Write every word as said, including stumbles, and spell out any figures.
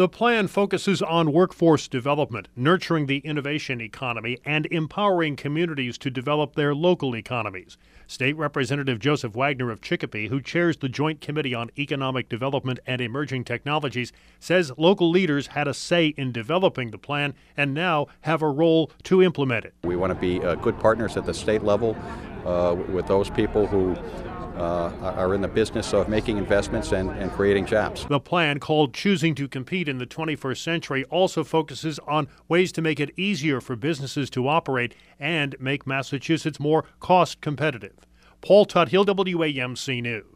The plan focuses on workforce development, nurturing the innovation economy, and empowering communities to develop their local economies. State Representative Joseph Wagner of Chicopee, who chairs the Joint Committee on Economic Development and Emerging Technologies, says local leaders had a say in developing the plan and now have a role to implement it. We want to be uh, good partners at the state level uh, with those people who Uh, are in the business of making investments and, and creating jobs. The plan, called Choosing to Compete in the twenty-first century, also focuses on ways to make it easier for businesses to operate and make Massachusetts more cost competitive. Paul Tuthill, W A M C News.